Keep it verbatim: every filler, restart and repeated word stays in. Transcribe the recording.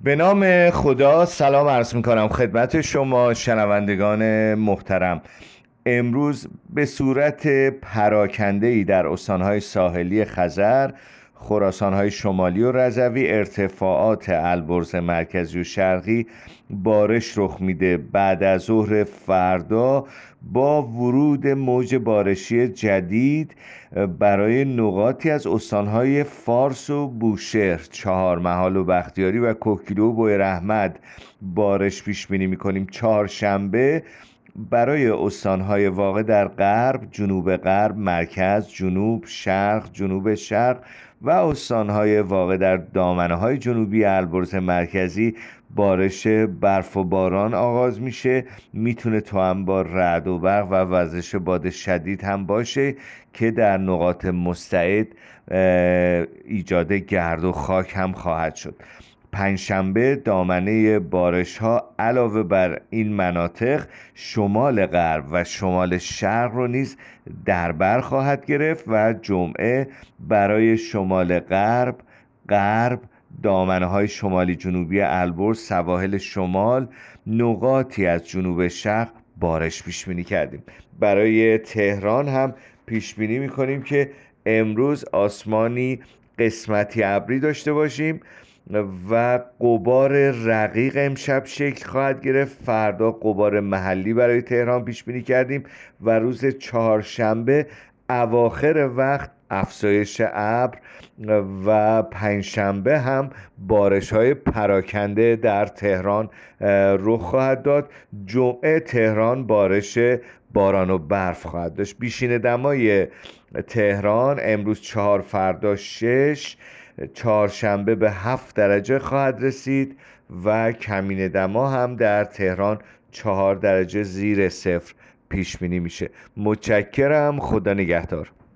به نام خدا سلام عرض می کنم خدمت شما شنوندگان محترم. امروز به صورت پراکنده‌ای در استانهای ساحلی خزر، خراسانهای شمالی و رضوی، ارتفاعات البرز مرکزی و شرقی بارش رخ میده. بعد از ظهر فردا با ورود موج بارشی جدید برای نقاطی از استانهای فارس و بوشهر، چهارمحال و بختیاری و کوکیلو و بویراحمد بارش پیش بینی میکنیم. چهارشنبه برای استانهای واقع در غرب، جنوب غرب، مرکز، جنوب، شرق، جنوب شرق و استانهای واقع در دامنه‌های جنوبی البرز مرکزی بارش برف و باران آغاز میشه. میتونه تو هم با رعد و برق و وزش باد شدید هم باشه که در نقاط مستعد ایجاد گرد و خاک هم خواهد شد. پنجشنبه دامنه بارش ها علاوه بر این مناطق شمال غرب و شمال شرق رو نیز در بر خواهد گرفت و جمعه برای شمال غرب، غرب، دامنه های شمالی جنوبی البرز، سواحل شمال، نقاطی از جنوب شرق بارش پیش بینی کردیم. برای تهران هم پیش بینی میکنیم که امروز آسمانی قسمتی ابری داشته باشیم و غبار رقیق امشب شکل خواهد گرفت. فردا غبار محلی برای تهران پیش بینی کردیم و روز چهارشنبه اواخر وقت افزایش ابر و پنجشنبه هم بارش های پراکنده در تهران رخ خواهد داد. جمعه تهران بارش باران و برف خواهد داشت. بیشین دمای تهران امروز چهار، فردا شش، چهارشنبه به هفت درجه خواهد رسید و کمین دما هم در تهران چهار درجه زیر صفر پیش بینی میشه. متشکرم. خدا نگهدار.